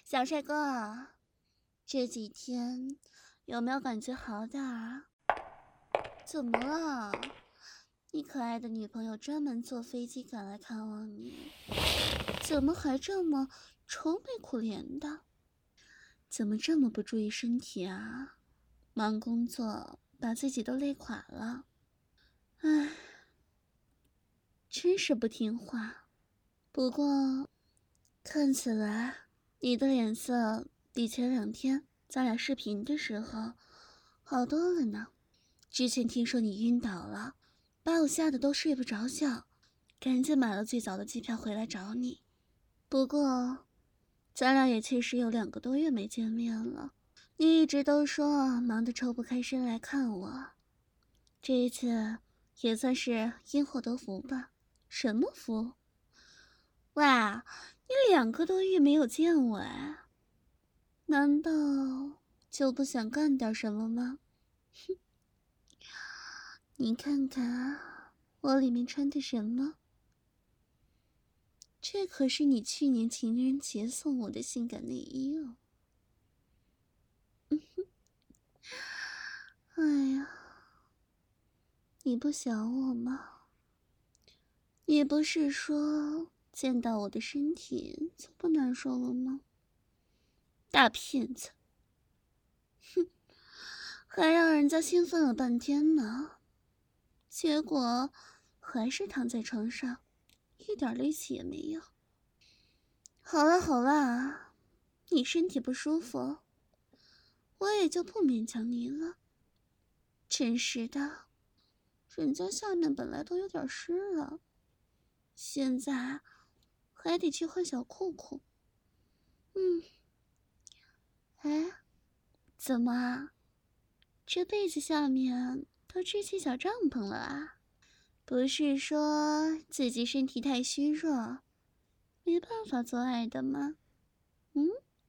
小帅哥，这几天有没有感觉好点儿？怎么了？你可爱的女朋友专门坐飞机赶来看望你，怎么还这么愁眉苦脸的？怎么这么不注意身体啊？忙工作把自己都累垮了。唉，真是不听话。不过看起来你的脸色比前2天咱俩视频的时候好多了呢。之前听说你晕倒了，把我吓得都睡不着觉，赶紧买了最早的机票回来找你。不过咱俩也确实有2个多月没见面了，你一直都说忙得抽不开身来看我，这一次也算是因祸得福吧。什么福？哇，你2个多月没有见我哎，难道就不想干点什么吗？哼，你看看我里面穿的什么？这可是你去年情人节送我的性感内衣哦。哎呀，你不想我吗？你不是说见到我的身体就不难受了吗？大骗子！哼，还让人家兴奋了半天呢，结果还是躺在床上，一点力气也没有。好了好了，你身体不舒服，我也就不勉强你了。真是的，人家下面本来都有点湿了，现在还得去换小裤裤。哎，怎么啊？这被子下面都支起小帐篷了啊？不是说自己身体太虚弱，没办法做爱的吗？嗯，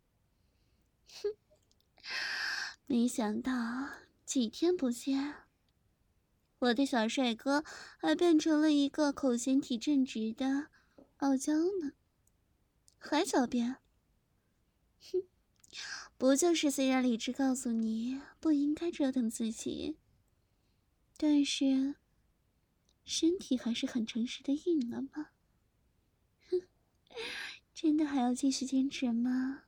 没想到几天不见，我的小帅哥还变成了一个口嫌体正直的傲娇呢，还狡辩。哼，不就是虽然理智告诉你不应该折腾自己，但是身体还是很诚实的应了吗？哼，真的还要继续坚持吗？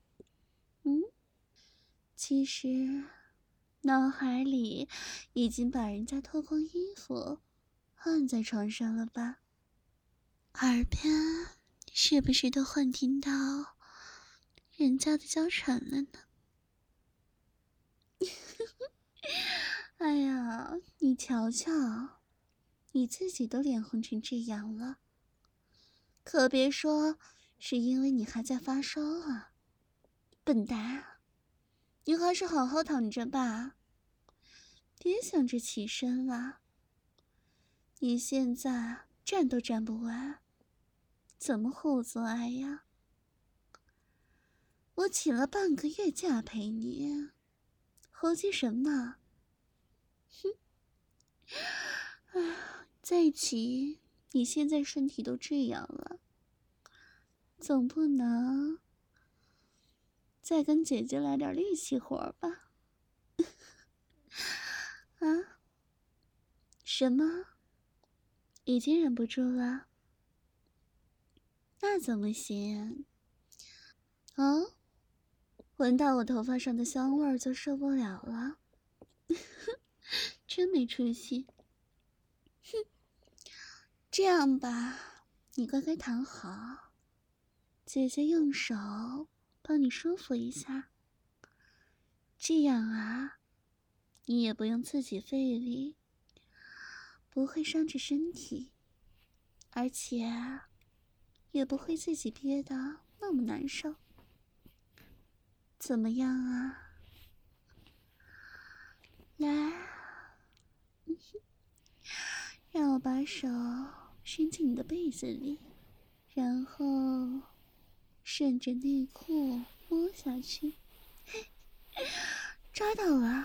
其实脑海里已经把人家脱光衣服按在床上了吧？耳边是不是都幻听到人家的娇喘了呢？哎呀，你瞧瞧，你自己都脸红成这样了，可别说是因为你还在发烧啊！笨蛋，你还是好好躺着吧，别想着起身了。你现在站都站不稳，怎么和我做爱呀？我请了半个月假陪你，猴急什么？哼！哎，在一起，你现在身体都这样了，总不能再跟姐姐来点力气活吧？啊？什么？已经忍不住了？那怎么行？哦，闻到我头发上的香味儿就受不了了？真没出息！哼，这样吧，你乖乖躺好，姐姐用手帮你舒服一下，这样啊，你也不用自己费力，不会伤着身体，而且也不会自己憋得那么难受。怎么样啊？来，让我把手伸进你的被子里，然后顺着内裤摸下去。抓到了！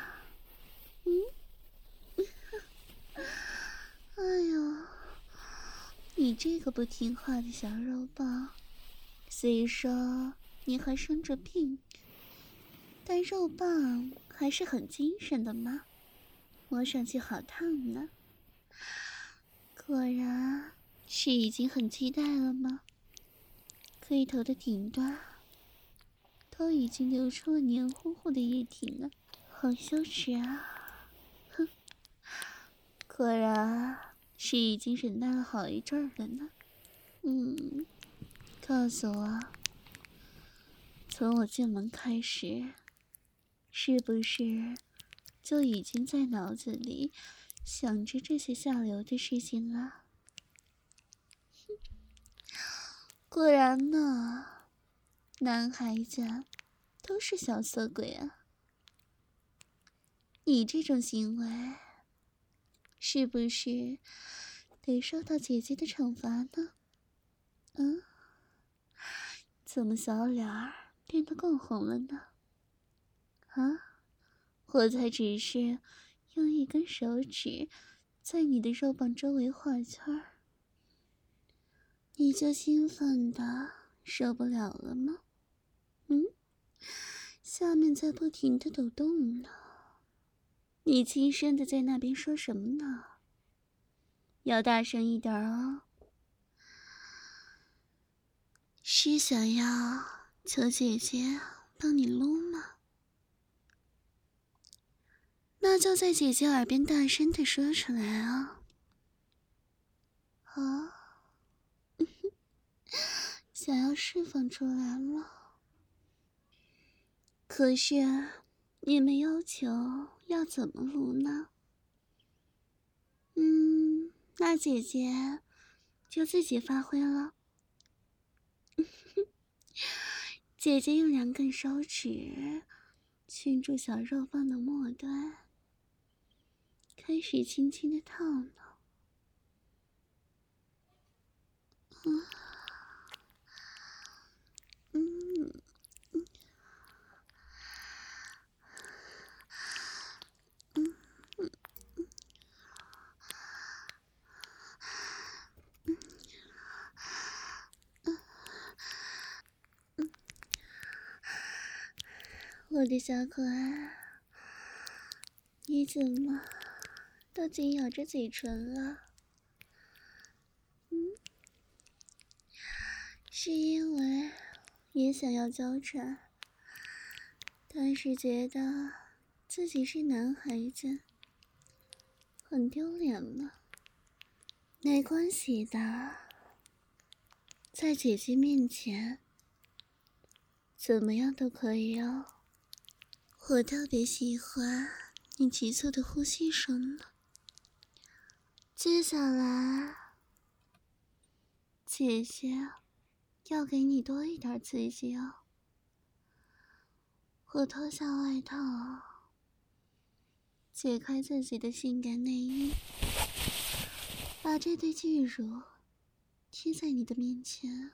哎呦，你这个不听话的小肉棒，虽说你还生着病，但肉棒还是很精神的嘛，摸上去好烫呢。果然是已经很期待了吗？龟头的顶端都已经流出了黏糊糊的液体了，好羞耻啊！哼，果然是已经忍耐了好一阵儿了呢。告诉我，从我进门开始，是不是就已经在脑子里想着这些下流的事情了？果然呢，男孩子都是小色鬼啊！你这种行为，是不是得受到姐姐的惩罚呢？怎么小脸儿变得更红了呢？我才只是用一根手指在你的肉棒周围画圈儿，你就兴奋的受不了了吗？下面在不停的抖动呢。你轻声的在那边说什么呢？要大声一点哦。是想要求姐姐帮你撸吗？那就在姐姐耳边大声的说出来啊！想要释放出来吗？可是你们要求要怎么撸呢？那姐姐就自己发挥了。姐姐用2根手指圈住小肉棒的末端，开始轻轻的套弄。我的小可爱，你怎么都紧咬着嘴唇了？是因为也想要娇喘，但是觉得自己是男孩子，很丢脸吗？没关系的，在姐姐面前，怎么样都可以哦。我特别喜欢你急促的呼吸声呢。接下来，姐姐要给你多一点刺激哦。我脱下外套，解开自己的性感内衣，把这对巨乳贴在你的面前。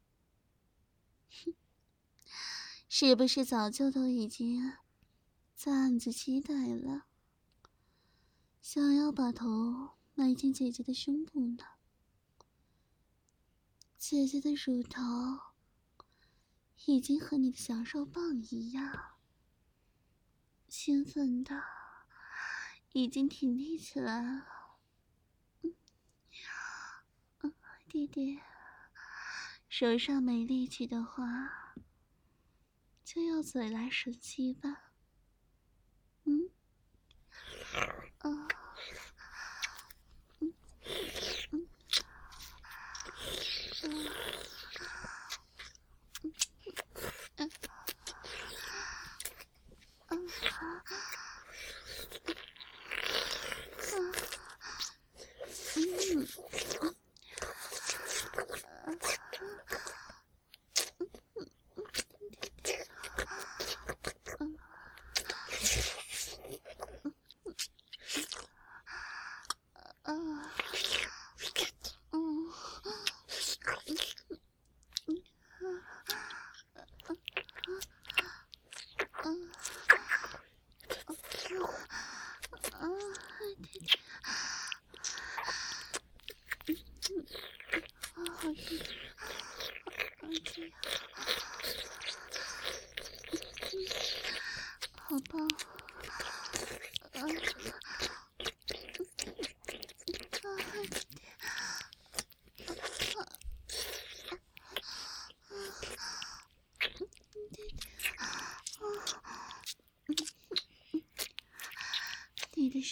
是不是早就都已经在暗自期待了，想要把头埋进姐姐的胸部呢？姐姐的乳头已经和你的小肉棒一样，兴奋的已经挺立起来了。弟弟，手上没力气的话，就用嘴来吮吸吧。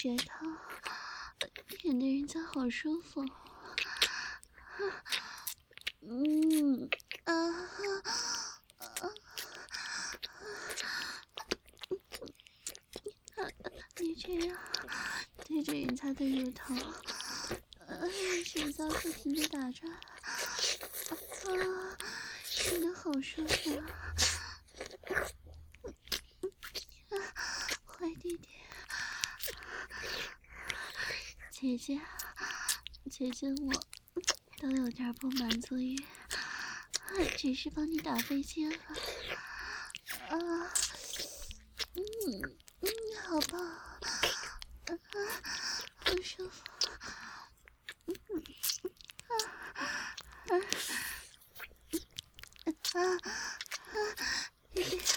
舌头舔的人家好舒服。你这样对着人家的乳头，手脚不停地打转，真的好舒服啊！坏弟弟，姐姐我都有点不满足于，只是帮你打飞机了。好棒，好舒服。弟弟，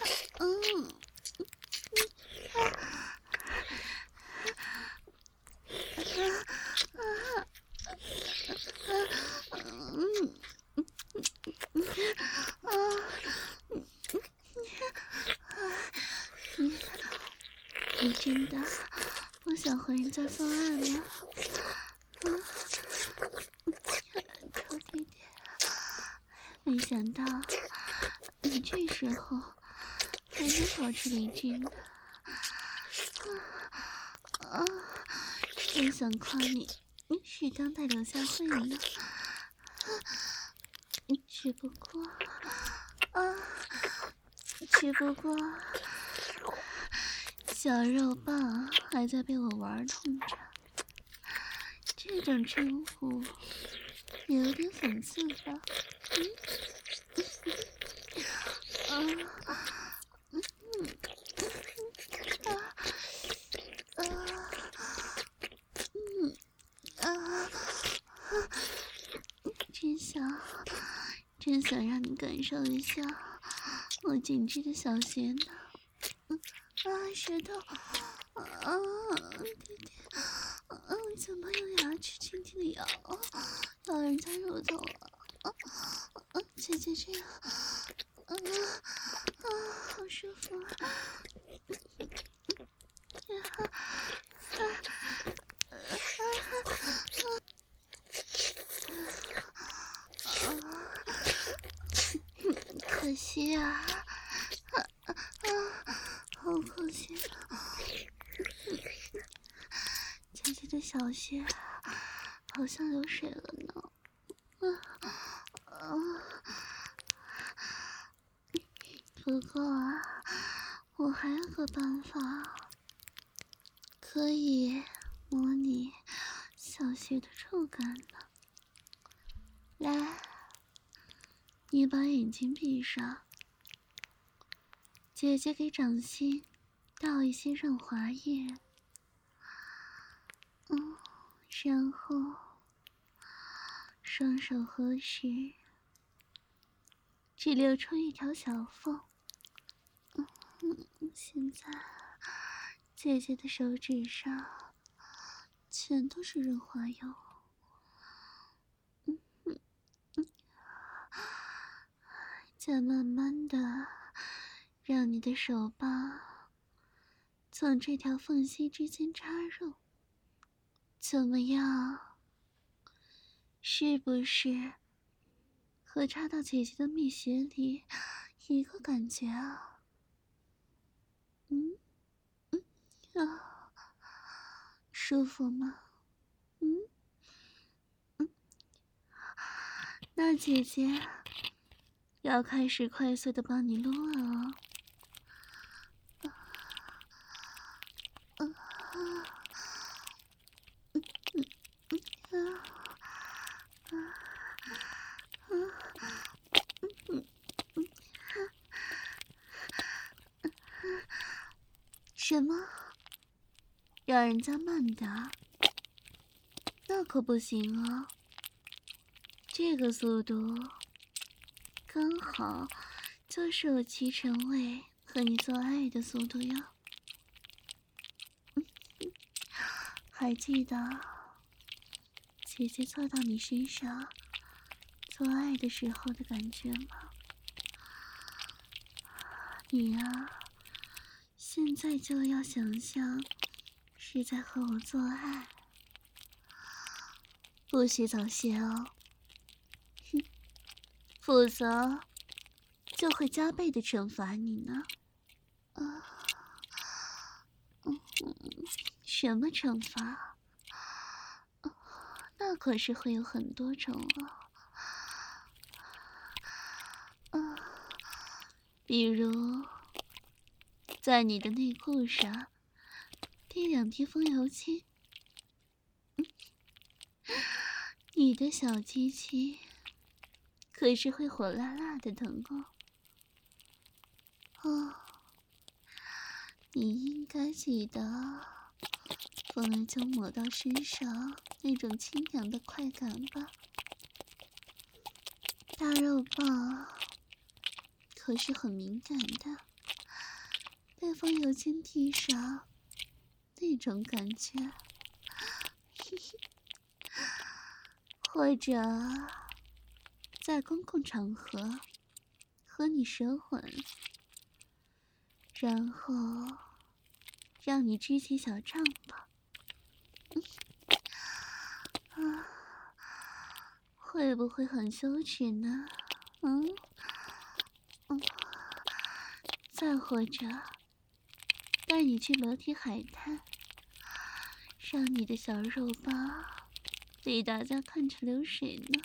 你真的不想和人家做爱吗？臭弟弟，没想到你这时候还能保持理智呢。真想夸你是当代刘佳慧呢。只不过小肉棒还在被我玩弄着，这种称呼有点讽刺吧？真想让你感受一下我紧致的小穴呢。舌头，弟弟，怎么用牙齿轻轻的咬人家乳头啊？姐姐这样，好舒服啊！可惜啊，好可惜姐姐的小穴好像有水了呢。不过我还有个办法，可以模拟小穴的触感呢。来，你把眼睛闭上，姐姐给掌心倒一些润滑液，然后双手合十，只留出一条小缝。现在姐姐的手指上全都是润滑油。再慢慢的让你的手棒从这条缝隙之间插入，怎么样？是不是和插到姐姐的蜜穴里一个感觉啊？舒服吗？那姐姐要开始快速的帮你撸了哦。什么？让人家慢打？那可不行啊！这个速度刚好就是我齐成伟和你做爱的速度呀。还记得姐姐坐到你身上做爱的时候的感觉吗？你呀，现在就要想象是在和我做爱，不许早泄哦，哼，否则就会加倍的惩罚你呢。什么惩罚？那可是会有很多种哦。比如在你的内裤上滴2滴风油精，你的小机器可是会火辣辣的疼哦。你应该记得风油精抹到身上那种清凉的快感吧？大肉棒可是很敏感的，被风油精滴上那种感觉，或者在公共场合和你舌吻，然后让你支起小帐篷，会不会很羞耻呢？再或者带你去裸体海滩，让你的小肉棒被大家看着流水呢。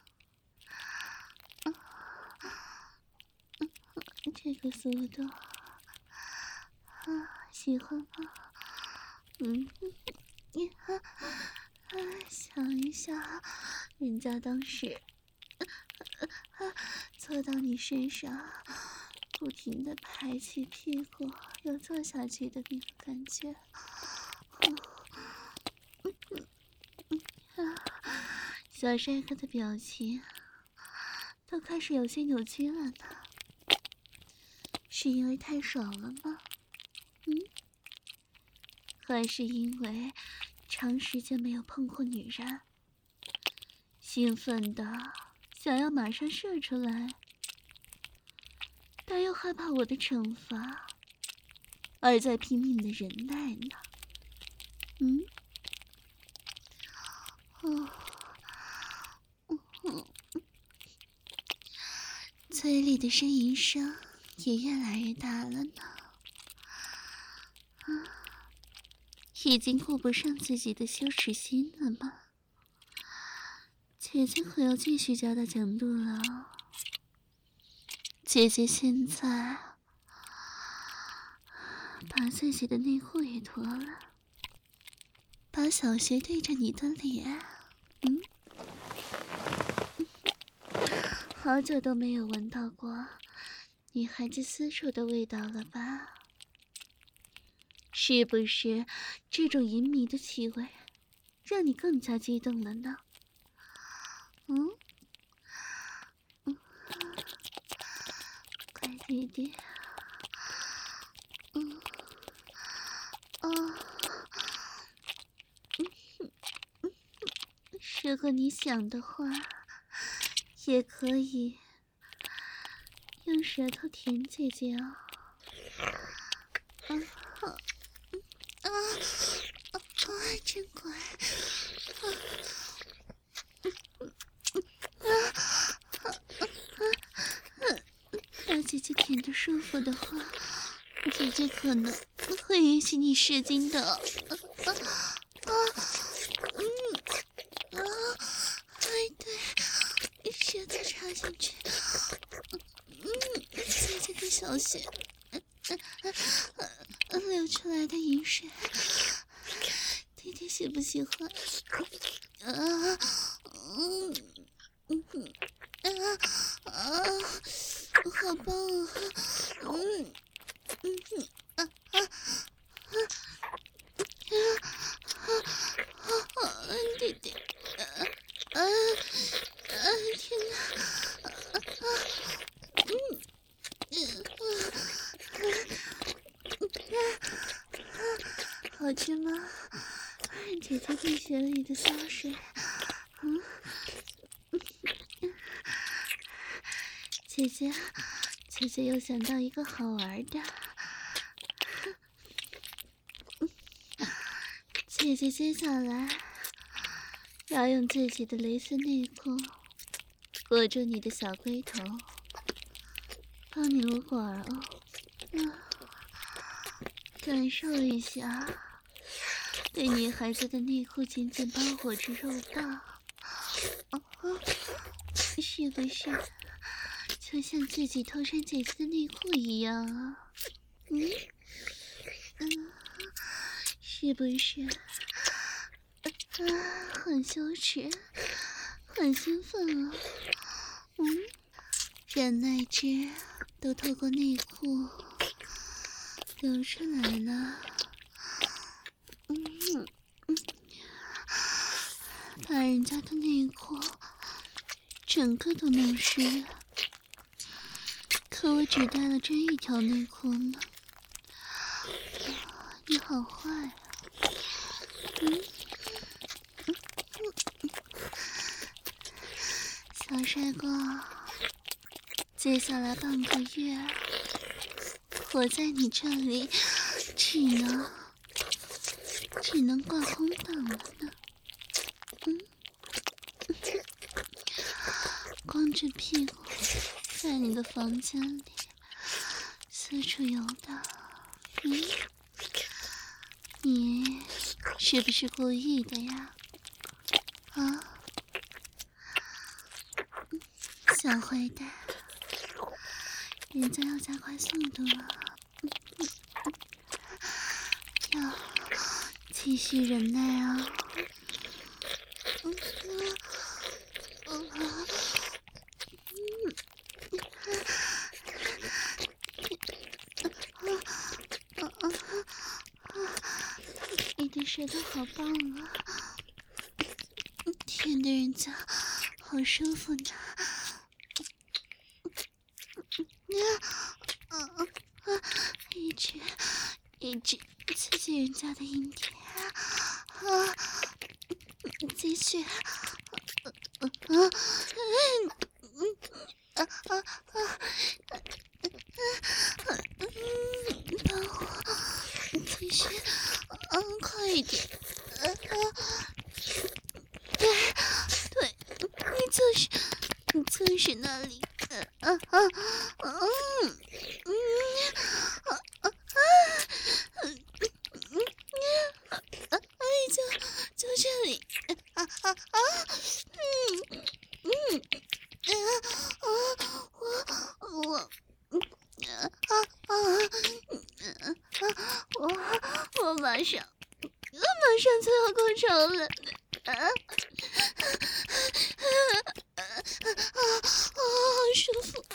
这个速度喜欢吗？想一下，人家当时坐到你身上，不停地拍起屁股又坐下去的那个感觉，小帅哥的表情都开始有些扭曲了呢。是因为太爽了吗？还是因为长时间没有碰过女人，兴奋的想要马上射出来，但又害怕我的惩罚，而在拼命的忍耐呢？嘴里的呻吟声也越来越大了呢。已经顾不上自己的羞耻心了吗？姐姐可要继续加大强度了。姐姐现在把自己的内裤也脱了，把小穴对着你的脸。好久都没有闻到过女孩子私处的味道了吧？是不是这种淫靡的气味让你更加激动了呢？快弟弟，如果你想的话，也可以用舌头舔姐姐哦。真乖。让姐姐舔得舒服的话，姐姐可能会允许你射精的。对，舌头插进去，姐姐的小穴流出来的饮水，弟弟喜不喜欢？好棒弟弟，天哪！好吃吗？姐姐鼻血里的香水。姐姐又想到一个好玩的。 姐姐接下来要用自己的蕾丝内裤裹住你的小龟头，帮你撸管儿哦。感受一下被女孩子的内裤紧紧包裹着肉棒，是不是就像自己偷穿姐姐的内裤一样啊？是不是很羞耻，很兴奋啊？忍耐汁都透过内裤流出来了。把人家的内裤整个都弄湿了，可我只带了这一条内裤呢。你好坏啊！小帅哥，接下来半个月，我在你这里只能挂空档了呢。光着屁股在你的房间里四处游荡，你是不是故意的呀？啊，小坏蛋，人家要加快速度了，要继续忍耐啊！你的舌头好棒啊，舔的人家好舒服呢。一直刺激人家的阴蒂啊！继续帮我继续快一点对，你就是那里就这里我马上就要高潮了，好舒服，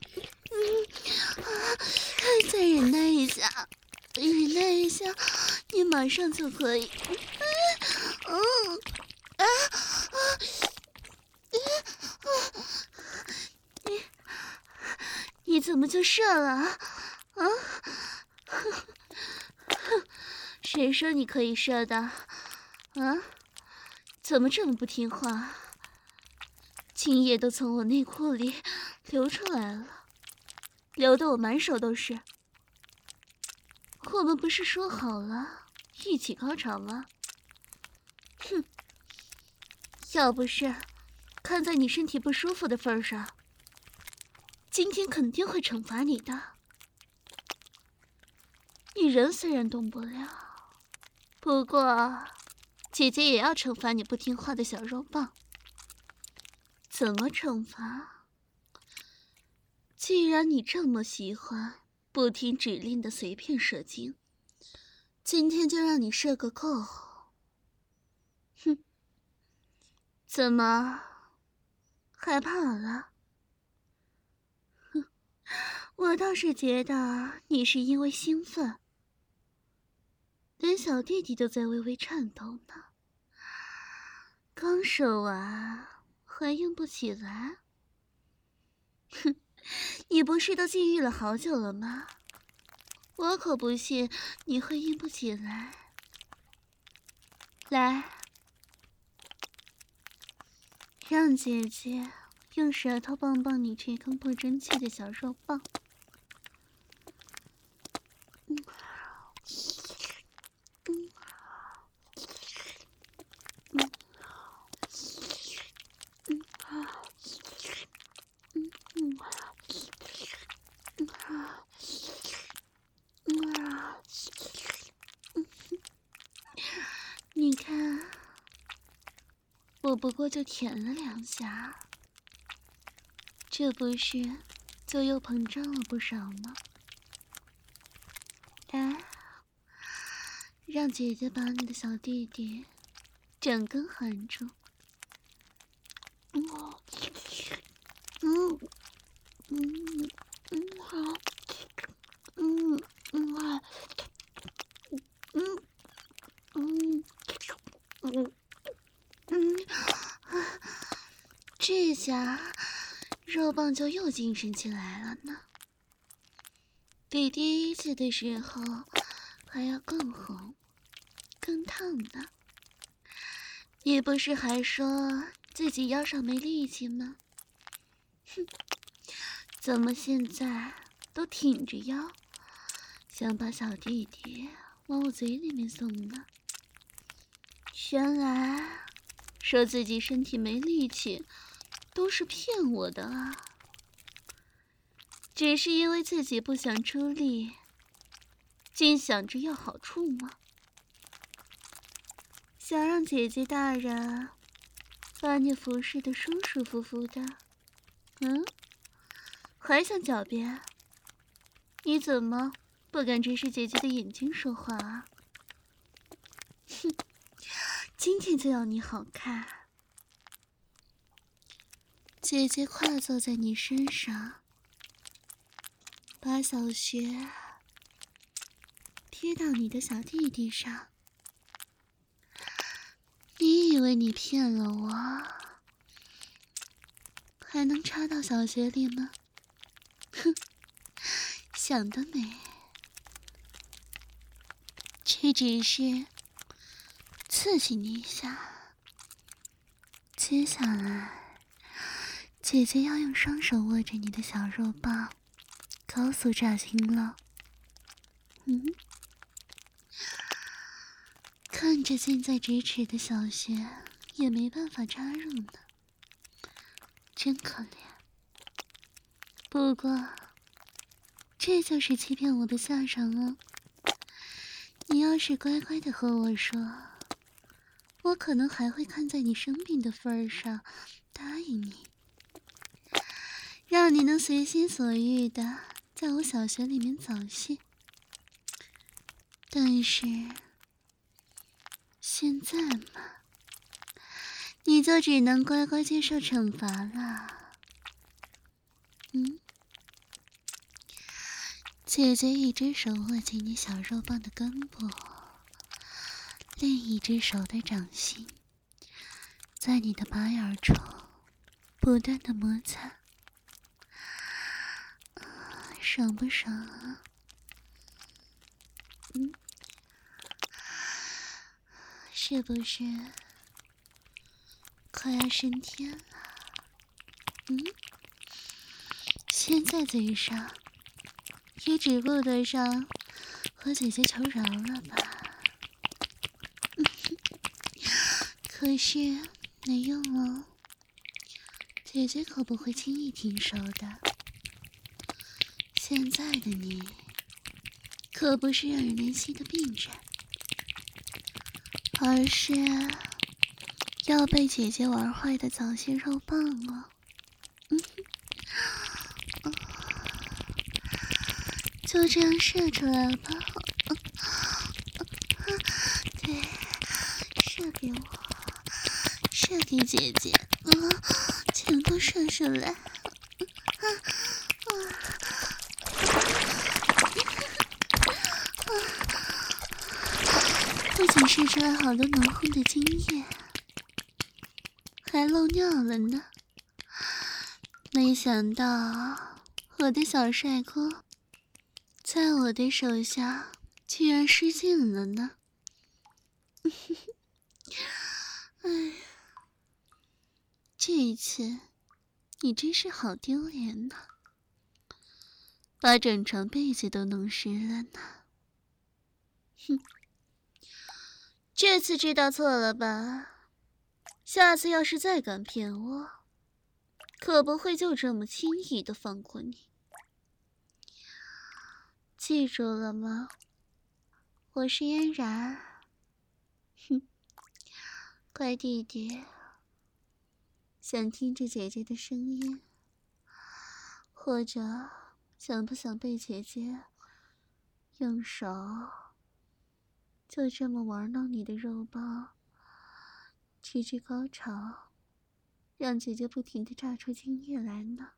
再忍耐一下，你马上就可以，你怎么就射了啊？谁说你可以射的？啊？怎么这么不听话？精液都从我内裤里流出来了，流得我满手都是。我们不是说好了一起高潮吗？哼！要不是看在你身体不舒服的份上，今天肯定会惩罚你的。你人虽然动不了，不过姐姐也要惩罚你不听话的小肉棒。怎么惩罚？既然你这么喜欢不听指令的随便射精，今天就让你射个够。哼！怎么害怕了？哼！我倒是觉得你是因为兴奋，连小弟弟都在微微颤抖呢。刚射完还硬不起来？哼！你不是都禁欲了好久了吗？我可不信你会硬不起来。来，让姐姐用舌头棒棒你这根不争气的小肉棒。 我不过就舔了2下，这不是就又膨胀了不少吗？来，让姐姐把你的小弟弟整根含住。好，这下肉棒就又精神起来了呢，比第一次的时候还要更红、更烫呢。你不是还说自己腰上没力气吗？哼，怎么现在都挺着腰，想把小弟弟往我嘴里面送呢？原来说自己身体没力气都是骗我的啊，只是因为自己不想出力，尽想着要好处吗？想让姐姐大人把你服侍得舒舒服服的，还想狡辩？你怎么不敢直视姐姐的眼睛说话啊？哼，今天就要你好看。姐姐跨坐在你身上，把小穴贴到你的小弟弟上。你以为你骗了我，还能插到小穴里吗？哼，想得美。这只是刺激你一下，接下来姐姐要用双手握着你的小肉棒，高速炸心了。看着近在咫尺的小穴，也没办法插入呢，真可怜。不过，这就是欺骗我的下场哦。你要是乖乖的和我说，我可能还会看在你生病的份儿上，答应你，让你能随心所欲的在我小穴里面早泄。但是现在嘛，你就只能乖乖接受惩罚了。姐姐一只手握紧你小肉棒的根部，另一只手的掌心在你的拔眼处不断的摩擦，爽不爽啊？是不是快要升天了？现在嘴上也只顾得上和姐姐求饶了吧？可是没用哦，姐姐可不会轻易停手的。现在的你可不是让人怜惜的病人，而是要被姐姐玩坏的早泄肉棒了。就这样射出来吧。对，射给我，射给姐姐，全部射出来。不仅射出来好多浓厚的精液，还漏尿了呢。没想到我的小帅哥在我的手下居然失禁了呢。哎，这一次你真是好丢脸呐，把整床被子都弄湿了呢。哼，这次知道错了吧？下次要是再敢骗我，可不会就这么轻易的放过你。记住了吗？我是嫣然。哼，乖弟弟， 想听着姐姐的声音，或者想不想被姐姐用手就这么玩弄你的肉包，直至高潮，让姐姐不停地炸出精液来呢？